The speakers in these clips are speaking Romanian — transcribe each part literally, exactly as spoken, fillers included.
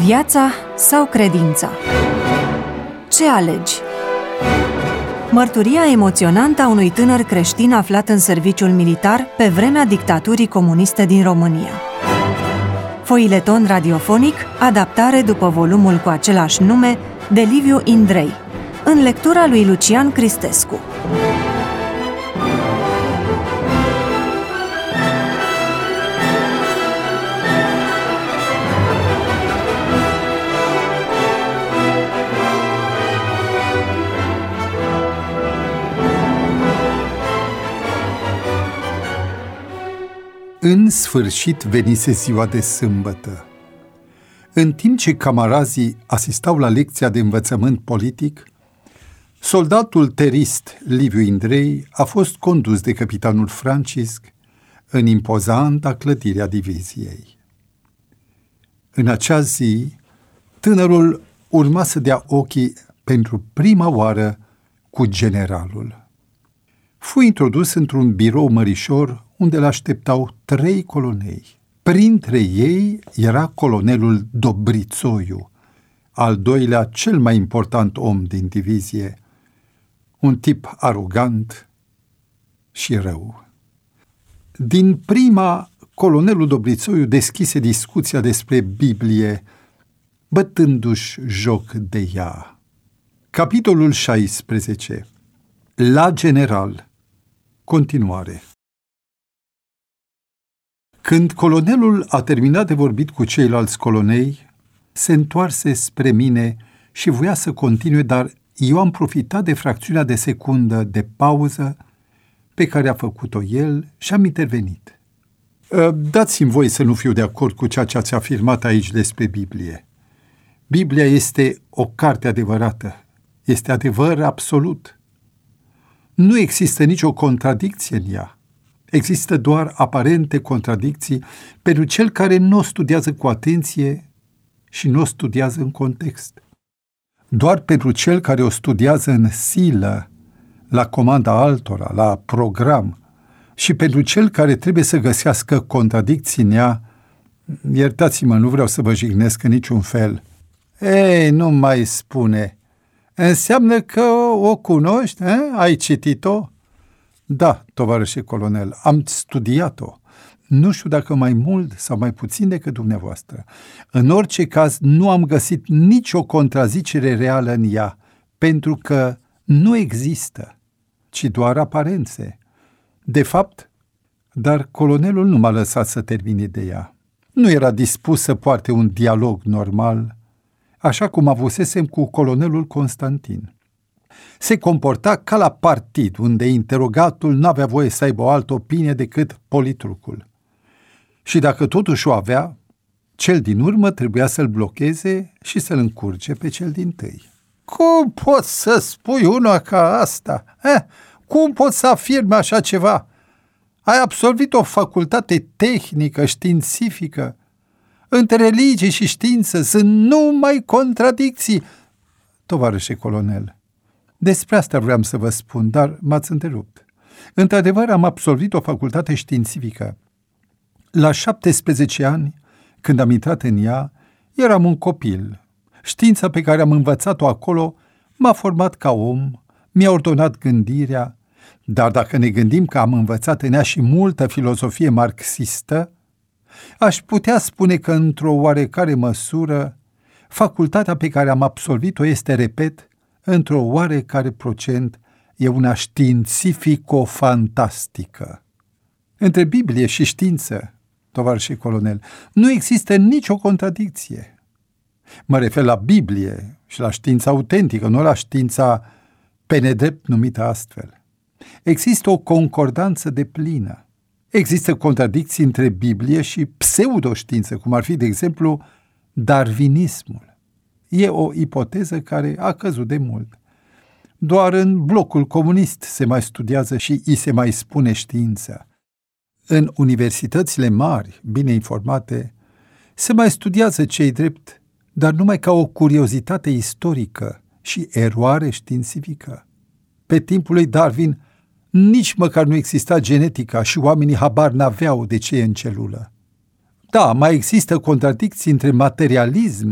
Viața sau credința? Ce alegi? Mărturia emoționantă a unui tânăr creștin aflat în serviciul militar pe vremea dictaturii comuniste din România. Foileton radiofonic, adaptare după volumul cu același nume de Liviu Indrei, în lectura lui Lucian Cristescu. În sfârșit venise ziua de sâmbătă. În timp ce camarazii asistau la lecția de învățământ politic, soldatul terist Liviu Indrei a fost condus de capitanul Francisc în impozanta clădire a diviziei. În acea zi, tânărul urma să dea ochii pentru prima oară cu generalul. Fu introdus într-un birou mărișor unde l-așteptau trei coloneli. Printre ei era colonelul Dobrițoiu, al doilea cel mai important om din divizie, un tip arogant și rău. Din prima, colonelul Dobrițoiu deschise discuția despre Biblie, bătându-și joc de ea. Capitolul șaisprezece. La general. Continuare. Când colonelul a terminat de vorbit cu ceilalți colonei, se întoarse spre mine și voia să continue, dar eu am profitat de fracțiunea de secundă de pauză pe care a făcut-o el și am intervenit. Dați-mi voie să nu fiu de acord cu ceea ce ați afirmat aici despre Biblie. Biblia este o carte adevărată, este adevăr absolut. Nu există nicio contradicție în ea. Există doar aparente contradicții pentru cel care nu o studiază cu atenție și nu o studiază în context. Doar pentru cel care o studiază în silă, la comanda altora, la program, și pentru cel care trebuie să găsească contradicții în ea, iertați-mă, nu vreau să vă jignesc în niciun fel. Ei, nu mai spune. Înseamnă că o cunoști? Eh? Ai citit-o? Da, tovarășe colonel, am studiat-o. Nu știu dacă mai mult sau mai puțin decât dumneavoastră. În orice caz, nu am găsit nicio contrazicere reală în ea, pentru că nu există, ci doar aparențe. De fapt, dar colonelul nu m-a lăsat să termine de ea. Nu era dispus să poarte un dialog normal, așa cum avusesem cu colonelul Constantin. Se comporta ca la partid, unde interogatul n-avea voie să aibă o altă opinie decât politrucul. Și dacă totuși o avea, cel din urmă trebuia să-l blocheze și să-l încurce pe cel dintâi. Cum poți să spui una ca asta? Eh? Cum poți să afirmi așa ceva? Ai absolvit o facultate tehnică, științifică. Între religie și știință sunt numai contradicții. Tovarășe colonel, despre asta vreau să vă spun, dar m-ați întrerupt. Într-adevăr, am absolvit o facultate științifică. La șaptesprezece ani, când am intrat în ea, eram un copil. Știința pe care am învățat-o acolo m-a format ca om, mi-a ordonat gândirea, dar dacă ne gândim că am învățat în ea și multă filozofie marxistă, aș putea spune că, într-o oarecare măsură, facultatea pe care am absolvit-o este, repet, într-o oarecare procent, e una științifico-fantastică. Între Biblie și știință, tovarășe colonel, nu există nicio contradicție. Mă refer la Biblie și la știința autentică, nu la știința pe nedrept numită astfel. Există o concordanță deplină. Există contradicții între Biblie și pseudoștiință, cum ar fi, de exemplu, darwinismul. E o ipoteză care a căzut de mult. Doar în blocul comunist se mai studiază și îi se mai spune știință. În universitățile mari, bine informate, se mai studiază ce-i drept, dar numai ca o curiozitate istorică și eroare științifică. Pe timpul lui Darwin, nici măcar nu exista genetica și oamenii habar n-aveau de ce e în celulă. Da, mai există contradicții între materialism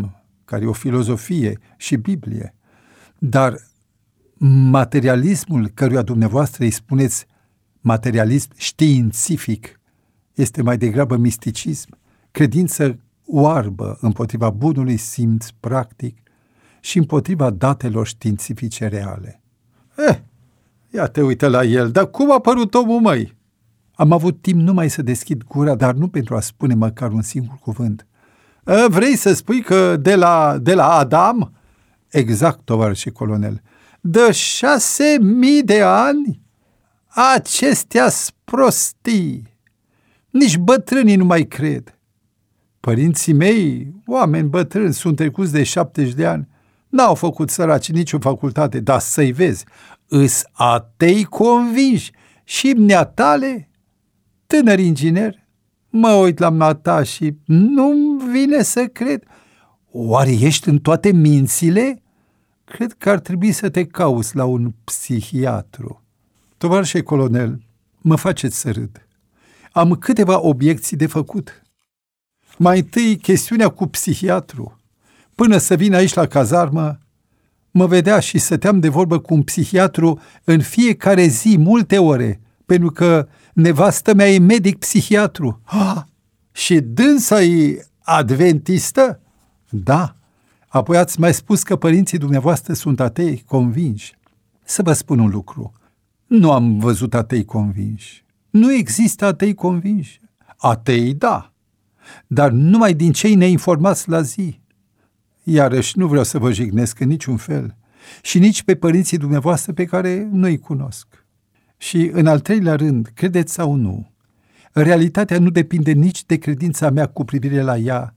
care e o filozofie și Biblie, dar materialismul căruia dumneavoastră îi spuneți materialism științific este mai degrabă misticism, credință oarbă împotriva bunului simț practic și împotriva datelor științifice reale. Eh, ia te uită la el, dar cum a apărut omul, măi? Am avut timp numai să deschid gura, dar nu pentru a spune măcar un singur cuvânt. Eh, vrei să spui că de la, de la Adam? Exact, tovarășe colonel. De șase mii de ani? Acestea-s prostii. Nici bătrânii nu mai cred. Părinții mei, oameni bătrâni, sunt trecuți de șaptezeci de ani, n-au făcut săraci nicio facultate, dar să-i vezi, îs atei convinși și mneatale, tânăr inginer, mă uit la mata și nu-mi vine să cred. Oare ești în toate mințile? Cred că ar trebui să te cauți la un psihiatru. Tovarășe colonel, mă faceți să râd. Am câteva obiecții de făcut. Mai întâi, chestiunea cu psihiatru. Până să vin aici la cazarmă, mă vedea și stăteam de vorbă cu un psihiatru în fiecare zi, multe ore, pentru că nevastă mea e medic psihiatru. Ah, și dânsa e adventistă? Da. Apoi ați mai spus că părinții dumneavoastră sunt atei convinși. Să vă spun un lucru. Nu am văzut atei convinși. Nu există atei convinși. Atei, da. Dar numai din cei neinformați la zi. Iarăși nu vreau să vă jignesc în niciun fel și nici pe părinții dumneavoastră pe care nu-i cunosc. Și în al treilea rând, credeți sau nu, realitatea nu depinde nici de credința mea cu privire la ea,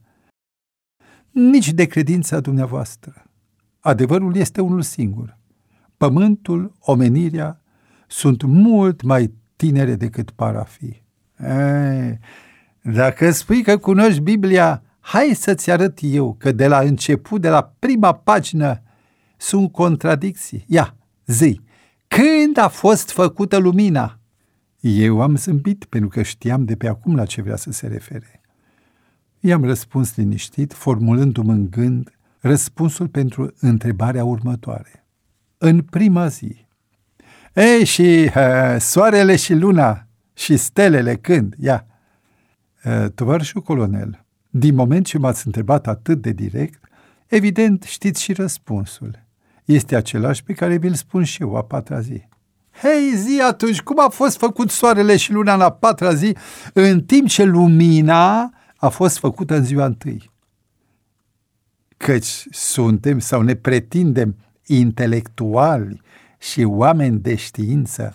nici de credința dumneavoastră. Adevărul este unul singur. Pământul, omenirea sunt mult mai tinere decât par a fi. Ei, dacă spui că cunoști Biblia, hai să-ți arăt eu că de la început, de la prima pagină, sunt contradicții. Ia, zi, când a fost făcută lumina? Eu am zâmbit pentru că știam de pe acum la ce vrea să se refere. I-am răspuns liniștit, formulându-mi în gând răspunsul pentru întrebarea următoare. În prima zi. Ei, și uh, soarele și luna și stelele când? Ia. Uh, tovarășul colonel, din moment ce m-ați întrebat atât de direct, evident știți și răspunsul. Este același pe care vi-l spun și eu a patra zi. Hei, zi atunci, cum a fost făcut soarele și luna la patra zi, în timp ce lumina a fost făcută în ziua întâi? Căci suntem sau ne pretindem intelectuali și oameni de știință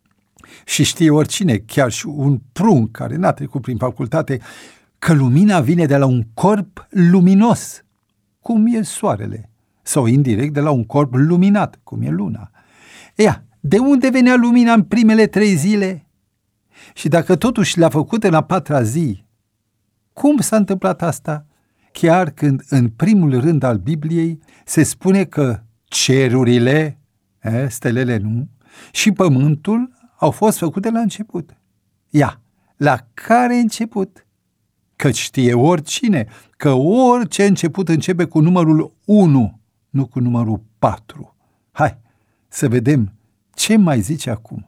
și știe oricine, chiar și un prunc care n-a trecut prin facultate, că lumina vine de la un corp luminos, cum e soarele, sau indirect de la un corp luminat, cum e luna. Ea, de unde venea lumina în primele trei zile? Și dacă totuși l-a făcut în a patra zi, cum s-a întâmplat asta? Chiar când în primul rând al Bibliei se spune că cerurile, e, stelele nu, și pământul au fost făcute la început. Ia, la care început? Că știe oricine că orice început începe cu numărul unu, nu cu numărul patru. Hai, să vedem ce mai zice acum.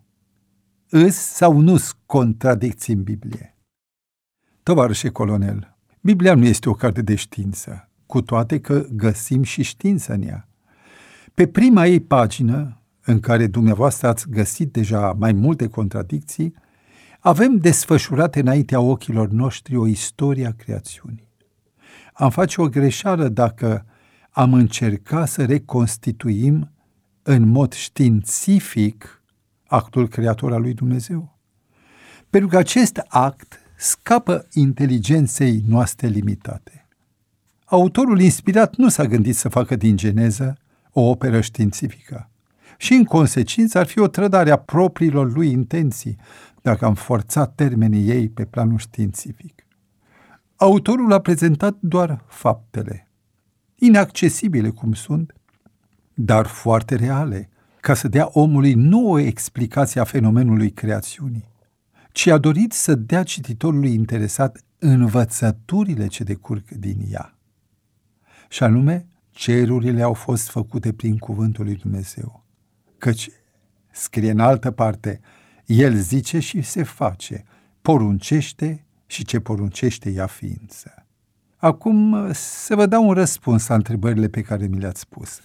Îs sau nu-s contradicții în Biblie? Tovarășe colonel, Biblia nu este o carte de știință, cu toate că găsim și știință în ea. Pe prima ei pagină, în care dumneavoastră ați găsit deja mai multe contradicții, avem desfășurate înaintea ochilor noștri o istorie a creațiunii. Am face o greșeală dacă am încercat să reconstituim în mod științific actul creator al lui Dumnezeu. Pentru că acest act scapă inteligenței noastre limitate. Autorul inspirat nu s-a gândit să facă din Geneză o operă științifică și, în consecință, ar fi o trădare a propriilor lui intenții dacă am forțat termenii ei pe planul științific. Autorul a prezentat doar faptele, inaccesibile cum sunt, dar foarte reale, ca să dea omului nu o explicație a fenomenului creațiunii, ci a dorit să dea cititorului interesat învățăturile ce decurg din ea. și anume, cerurile au fost făcute prin cuvântul lui Dumnezeu. Căci, scrie în altă parte, El zice și se face, poruncește și ce poruncește ia ființă. Acum să vă dau un răspuns la întrebările pe care mi le-ați pus.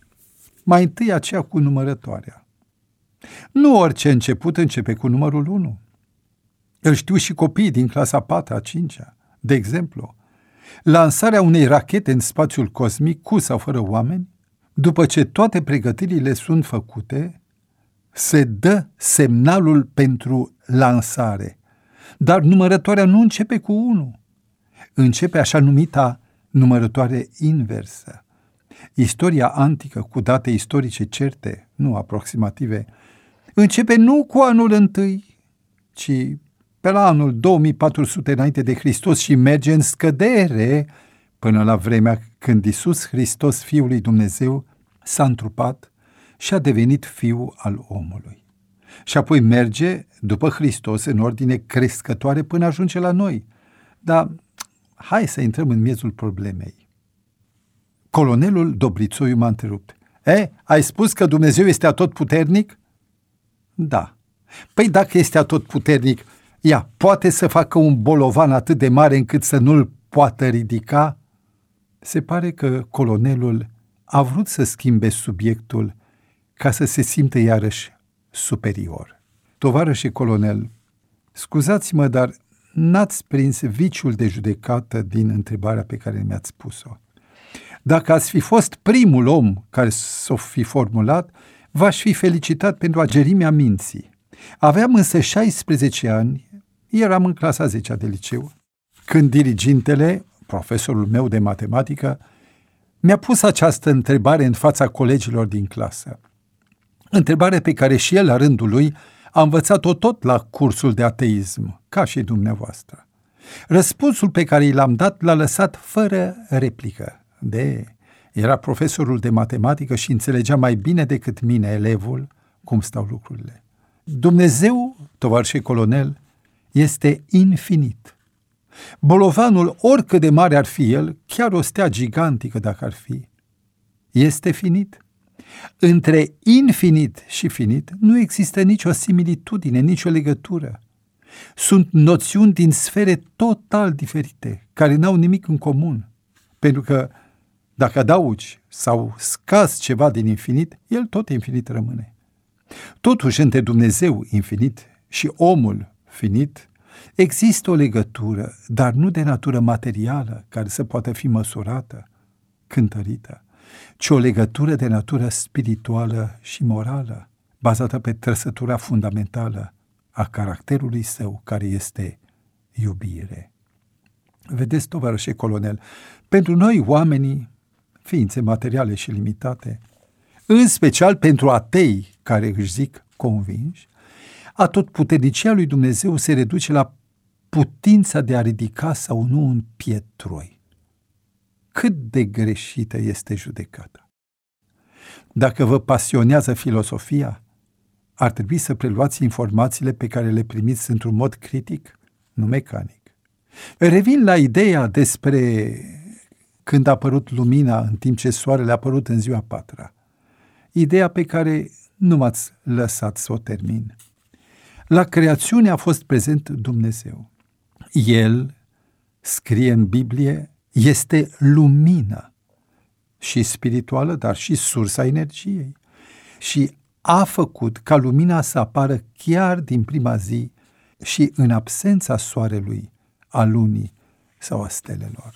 Mai întâi aceea cu numărătoarea. Nu orice început începe cu numărul unu. Îl știu și copiii din clasa a patra, a cincea. De exemplu, lansarea unei rachete în spațiul cosmic, cu sau fără oameni, după ce toate pregătirile sunt făcute, se dă semnalul pentru lansare. Dar numărătoarea nu începe cu unu. Începe așa numita numărătoare inversă. Istoria antică, cu date istorice certe, nu aproximative, începe nu cu anul întâi, ci pe la anul două mii patru sute înainte de Hristos și merge în scădere până la vremea când Iisus Hristos, Fiul lui Dumnezeu, s-a întrupat și a devenit Fiul al omului. Și apoi merge după Hristos în ordine crescătoare până ajunge la noi. Dar hai să intrăm în miezul problemei. Colonelul Dobrițoiu m-a întrerupt. E, ai spus că Dumnezeu este atotputernic? Da. Păi dacă este atotputernic, ea poate să facă un bolovan atât de mare încât să nu-l poată ridica? Se pare că colonelul a vrut să schimbe subiectul ca să se simtă iarăși superior. Tovarășe colonel, scuzați-mă, dar n-ați prins viciul de judecată din întrebarea pe care mi-ați pus-o. Dacă ați fi fost primul om care s-o fi formulat, v-aș fi felicitat pentru agerimea minții. Aveam însă șaisprezece ani, eram în clasa a zecea de liceu, când dirigintele, profesorul meu de matematică, mi-a pus această întrebare în fața colegilor din clasă. Întrebare pe care și el, la rândul lui, a învățat-o tot la cursul de ateism, ca și dumneavoastră. Răspunsul pe care i l-am dat l-a lăsat fără replică. De, era profesorul de matematică și înțelegea mai bine decât mine, elevul, cum stau lucrurile. Dumnezeu, tovarășe colonel, este infinit. Bolovanul, oricât de mare ar fi el, chiar o stea gigantică dacă ar fi, este finit. Între infinit și finit nu există nicio similitudine, nicio legătură. Sunt noțiuni din sfere total diferite, care n-au nimic în comun. Pentru că dacă adaugi sau scazi ceva din infinit, el tot infinit rămâne. Totuși, între Dumnezeu infinit și omul finit, există o legătură, dar nu de natură materială, care să poată fi măsurată, cântărită, ci o legătură de natură spirituală și morală, bazată pe trăsătura fundamentală a caracterului său, care este iubire. Vedeți, tovarășe colonel, pentru noi oamenii, ființe materiale și limitate, în special pentru atei care își zic convinși, atotputernicia lui Dumnezeu se reduce la putința de a ridica sau nu un pietroi. Cât de greșită este judecata! Dacă vă pasionează filosofia, ar trebui să preluați informațiile pe care le primiți într-un mod critic, nu mecanic. Revin la ideea despre când a apărut lumina în timp ce soarele a apărut în ziua a patra. Ideea pe care nu m-ați lăsat să o termin. La creațiune a fost prezent Dumnezeu. El, scrie în Biblie, este lumină și spirituală, dar și sursa energiei. Și a făcut ca lumina să apară chiar din prima zi și în absența soarelui, a lunii sau a stelelor.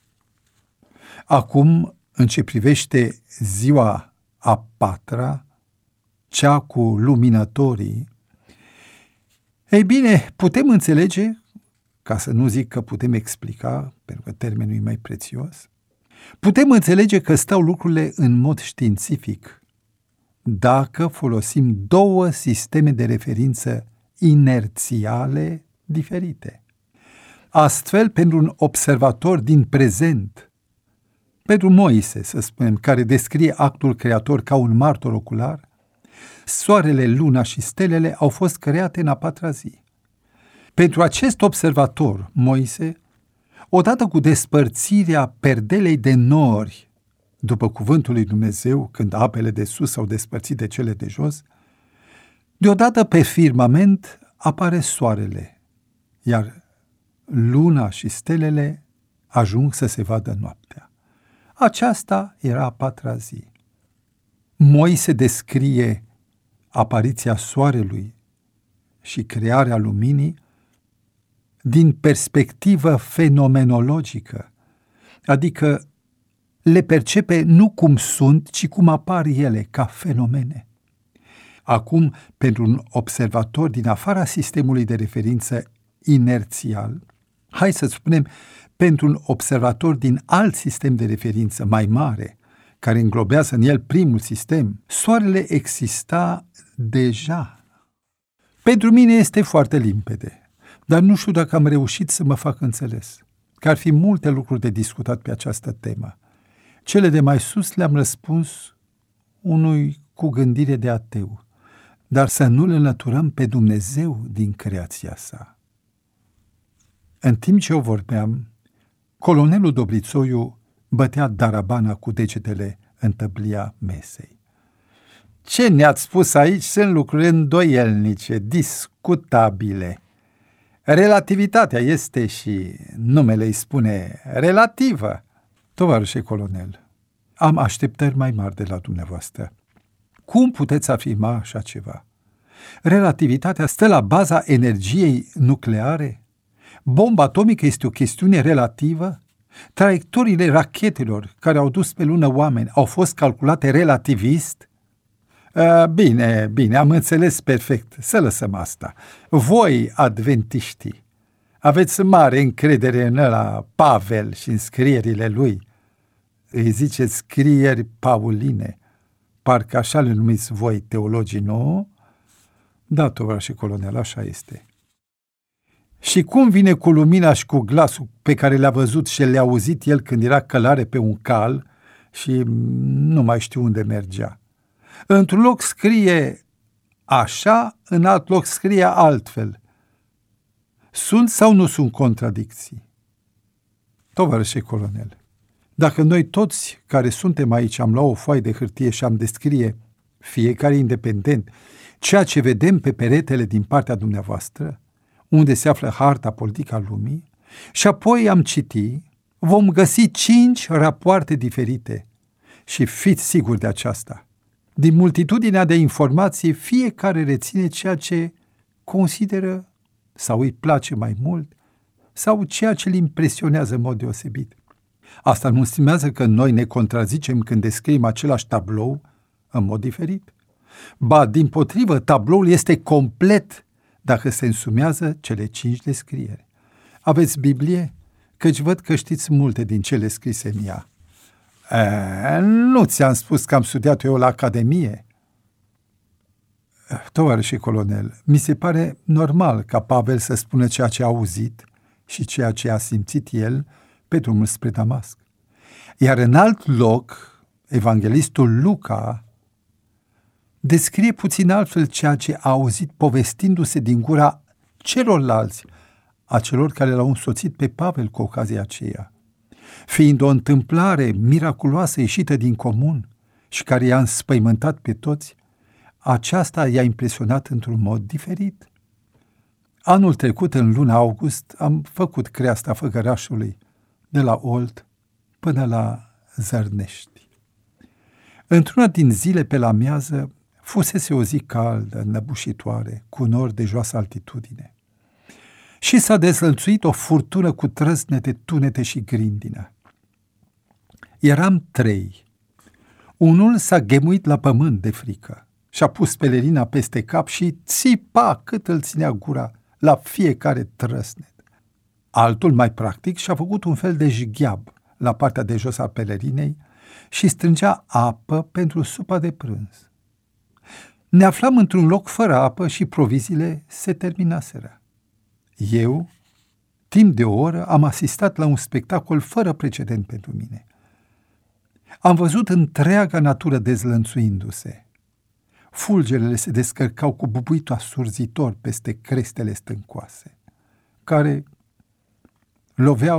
Acum, în ce privește ziua a patra, cea cu luminătorii, ei bine, putem înțelege, ca să nu zic că putem explica, pentru că termenul e mai prețios, putem înțelege că stau lucrurile în mod științific dacă folosim două sisteme de referință inerțiale diferite. Astfel, pentru un observator din prezent, pentru Moise, să spunem, care descrie actul creator ca un martor ocular, soarele, luna și stelele au fost create în a patra zi. Pentru acest observator, Moise, Odată cu despărțirea perdelei de nori, după cuvântul lui Dumnezeu, când apele de sus s-au despărțit de cele de jos, deodată pe firmament apare soarele, iar luna și stelele ajung să se vadă noaptea. Aceasta era a patra zi. Moise descrie apariția soarelui și crearea luminii din perspectivă fenomenologică, adică le percepe nu cum sunt, ci cum apar ele, ca fenomene. Acum, pentru un observator din afara sistemului de referință inerțial, hai să spunem, pentru un observator din alt sistem de referință mai mare, care înglobează în el primul sistem, soarele exista deja. Pentru mine este foarte limpede, dar nu știu dacă am reușit să mă fac înțeles, că ar fi multe lucruri de discutat pe această temă. Cele de mai sus le-am răspuns unui cu gândire de ateu, dar să nu-L înlăturăm pe Dumnezeu din creația sa. În timp ce eu vorbeam, colonelul Dobrițoiu bătea darabana cu degetele în tăblia mesei. Ce ne-ați spus aici sunt lucruri îndoielnice, discutabile. Relativitatea este și numele îi spune relativă. Tovarășe colonel, am așteptări mai mari de la dumneavoastră. Cum puteți afirma așa ceva? Relativitatea stă la baza energiei nucleare? Bomba atomică este o chestiune relativă? Traiectoriile rachetelor care au dus pe lună oameni au fost calculate relativist? Uh, bine, bine, am înțeles perfect. Să lăsăm asta. Voi, adventiștii, aveți mare încredere în ăla Pavel și în scrierile lui. Îi ziceți scrieri pauline. Parcă așa le numiți voi teologii, nu? Da, tovarășe colonel, așa este. Și cum vine cu lumina și cu glasul pe care le-a văzut și le-a auzit el când era călare pe un cal și nu mai știu unde mergea? Într-un loc scrie așa, în alt loc scrie altfel. Sunt sau nu sunt contradicții? Tovarășe colonel, dacă noi toți care suntem aici am luat o foaie de hârtie și am descrie, fiecare independent, ceea ce vedem pe peretele din partea dumneavoastră, unde se află harta politică a lumii, și apoi am citit, vom găsi cinci rapoarte diferite. Și fiți siguri de aceasta. Din multitudinea de informații, fiecare reține ceea ce consideră sau îi place mai mult sau ceea ce îl impresionează în mod deosebit. Asta nu înseamnă că noi ne contrazicem când descriem același tablou în mod diferit. Ba, dimpotrivă, tabloul este complet dacă se însumează cele cinci descrieri. Aveți Biblie? Căci văd că știți multe din cele scrise în ea. E, nu ți-am spus că am studiat eu la Academie. Tovarășe colonel, mi se pare normal ca Pavel să spună ceea ce a auzit și ceea ce a simțit el pe drumul spre Damasc. Iar în alt loc, evanghelistul Luca descrie puțin altfel ceea ce a auzit povestindu-se din gura celorlalți, a celor care l-au însoțit pe Pavel cu ocazia aceea. Fiind o întâmplare miraculoasă ieșită din comun și care i-a înspăimântat pe toți, aceasta i-a impresionat într-un mod diferit. Anul trecut, în luna august, am făcut creasta Făgărașului, de la Olt până la Zărnești. Într-una din zile pe la miază, fusese o zi caldă, năbușitoare, cu nori de joasă altitudine. Și s-a dezlănțuit o furtună cu trăsnete, tunete și grindină. Eram trei. Unul s-a ghemuit la pământ de frică și-a pus pelerina peste cap și țipa cât îl ținea gura la fiecare trăsnet. Altul, mai practic, și-a făcut un fel de jgheab la partea de jos a pelerinei și strângea apă pentru supa de prânz. Ne aflam într-un loc fără apă și proviziile se terminaseră. Eu, timp de o oră, am asistat la un spectacol fără precedent pentru mine. Am văzut întreaga natură dezlănțuindu-se. Fulgerele se descărcau cu bubuitul asurzitor peste crestele stâncoase, care loveau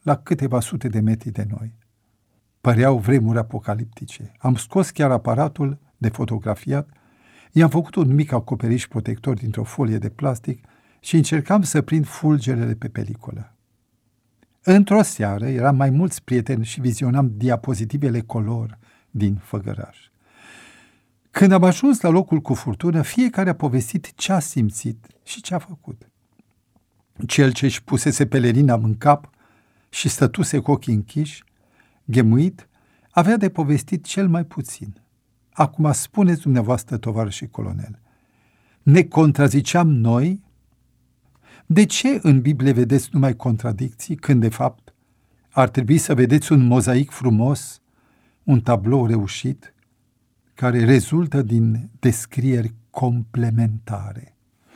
la câteva sute de metri de noi. Păreau vremuri apocaliptice. Am scos chiar aparatul de fotografiat, i-am făcut un mic acoperiș protector dintr-o folie de plastic și încercam să prind fulgerele pe peliculă. Într-o seară eram mai mulți prieteni și vizionam diapozitivele color din făgăraș. Când am ajuns la locul cu furtună, fiecare a povestit ce a simțit și ce a făcut. Cel ce-și pusese pelerina în cap și stătuse cu ochii închiși, ghemuit, avea de povestit cel mai puțin. Acum spuneți dumneavoastră, tovarășe colonel, ne contraziceam noi? De ce în Biblie vedeți numai contradicții, când de fapt ar trebui să vedeți un mozaic frumos, un tablou reușit, care rezultă din descrieri complementare?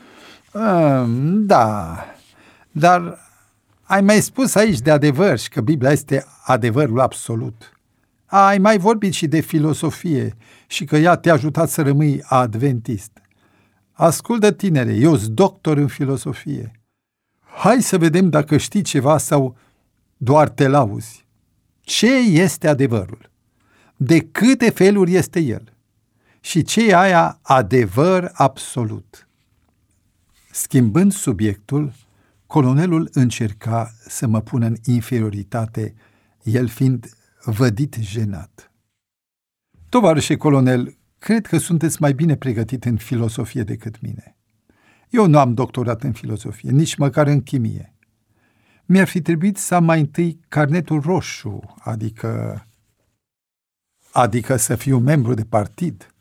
Um, da, dar ai mai spus aici de adevăr și că Biblia este adevărul absolut. Ai mai vorbit și de filosofie și că ea te-a ajutat să rămâi adventist. Ascultă, tinere, eu sunt doctor în filosofie. Hai să vedem dacă știi ceva sau doar te lauzi. Ce este adevărul? De câte feluri este el? Și ce e aia adevăr absolut? Schimbând subiectul, colonelul încerca să mă pună în inferioritate, el fiind vădit jenat. Tovarășe colonel, cred că sunteți mai bine pregătit în filosofie decât mine. Eu nu am doctorat în filosofie, nici măcar în chimie. Mi-ar fi trebuit să am mai întâi carnetul roșu, adică, adică să fiu membru de partid.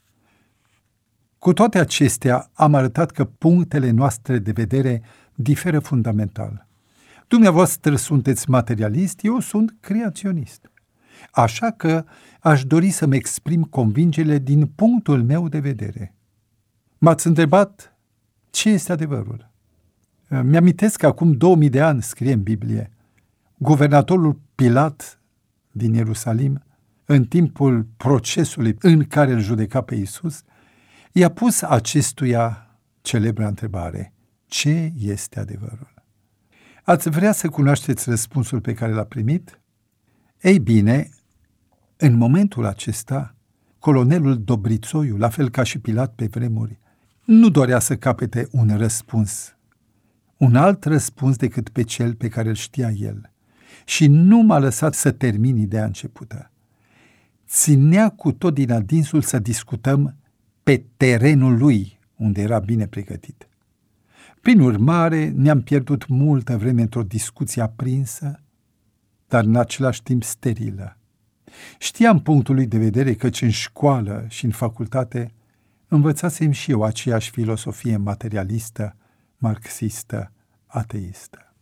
Cu toate acestea, am arătat că punctele noastre de vedere diferă fundamental. Dumneavoastră sunteți materialist, eu sunt creaționist. Așa că aș dori să-mi exprim convingerile din punctul meu de vedere. M-ați întrebat ce este adevărul. Mi-amintesc că acum două mii de ani, scrie în Biblie, guvernatorul Pilat din Ierusalim, în timpul procesului în care îl judeca pe Iisus, i-a pus acestuia celebra întrebare: ce este adevărul? Ați vrea să cunoașteți răspunsul pe care l-a primit? Ei bine, în momentul acesta, colonelul Dobrițoiu, la fel ca și Pilat pe vremuri, nu dorea să capete un răspuns, un alt răspuns decât pe cel pe care îl știa el, și nu m-a lăsat să termin ideea începută. Ținea cu tot din adinsul să discutăm pe terenul lui, unde era bine pregătit. Prin urmare, ne-am pierdut multă vreme într-o discuție aprinsă, dar în același timp sterilă. Știam punctul lui de vedere, căci în școală și în facultate învățasem și eu aceeași filosofie materialistă, marxistă, ateistă.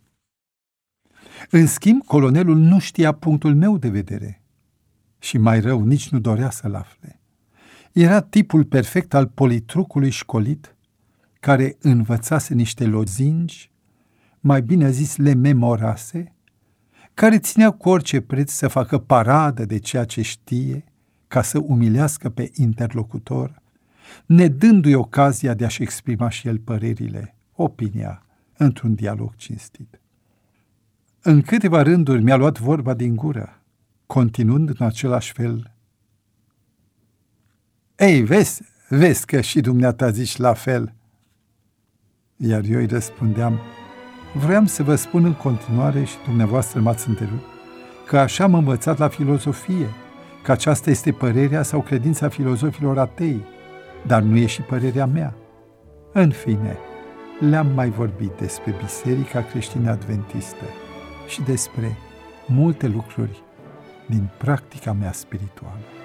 În schimb, colonelul nu știa punctul meu de vedere și, mai rău, nici nu dorea să-l afle. Era tipul perfect al politrucului școlit, care învățase niște lozinci, mai bine zis le memorase, care ținea cu orice preț să facă paradă de ceea ce știe, ca să umilească pe interlocutor, nedându-i ocazia de a-și exprima și el părerile, opinia, într-un dialog cinstit. În câteva rânduri mi-a luat vorba din gură, continuând în același fel: ei, vezi, vezi că și dumneata zici la fel. Iar eu îi răspundeam: vroiam să vă spun în continuare, și dumneavoastră m-ați întrerupt, că așa am învățat la filozofie, că aceasta este părerea sau credința filozofilor atei, dar nu e și părerea mea. În fine, le-am mai vorbit despre Biserica Creștină Adventistă și despre multe lucruri din practica mea spirituală.